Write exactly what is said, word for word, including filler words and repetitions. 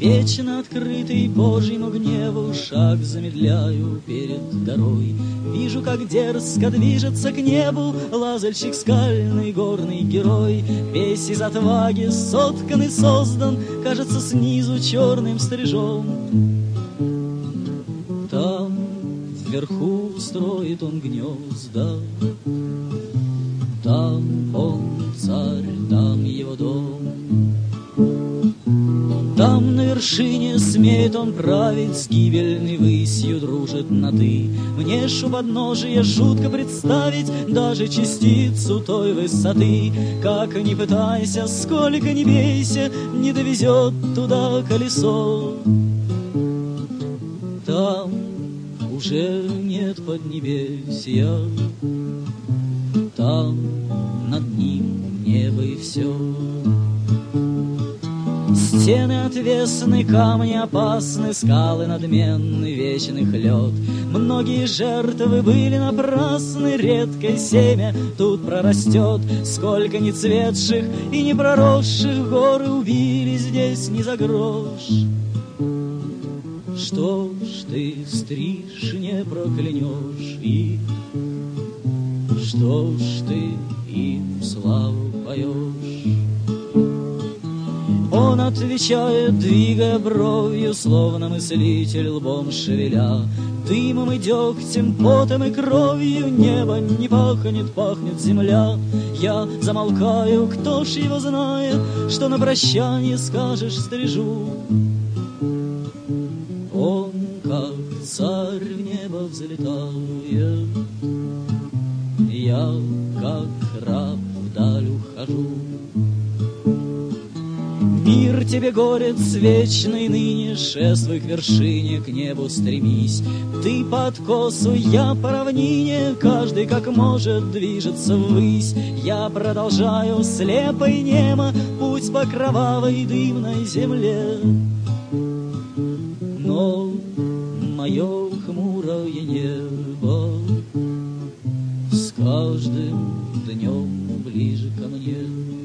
Вечно открытый Божьему гневу шаг замедляю перед горой. Вижу, как дерзко движется к небу лазальщик скальный, горный герой. Весь из отваги соткан и создан, кажется, снизу черным стрижом. Там вверху строит он гнезда, там он царь, там его дом. Там на вершине смеет он править, с гибельной высью дружит на «ты». Мне ж у подножия жутко представить даже частицу той высоты. Как ни пытайся, сколько ни бейся, не довезет туда колесо. Там уже нет поднебесья, там над ним небо и все. Стены отвесны, камни опасны, скалы надменны, вечных лед. Многие жертвы были напрасны, редкое семя тут прорастет. Сколько ни цветших и не проросших, горы убили здесь не за грош. Что ж ты стриж не проклянешь их, что ж ты им славу поешь? Он отвечает, двигая бровью, словно мыслитель лбом шевеля. Дымом и дегтем, потом и кровью небо не пахнет, пахнет земля. Я замолкаю, кто ж его знает, что на прощание скажешь стрижу. Он, как царь, в небо взлетает, я, как раб, вдаль ухожу. Мир тебе, горец вечный, ныне шествуй к вершине, к небу стремись. Ты по откосу, я по равнине, каждый как может движется ввысь. Я продолжаю слепо и немо путь по кровавой дымной земле. Но мое хмурое небо с каждым днем ближе ко мне.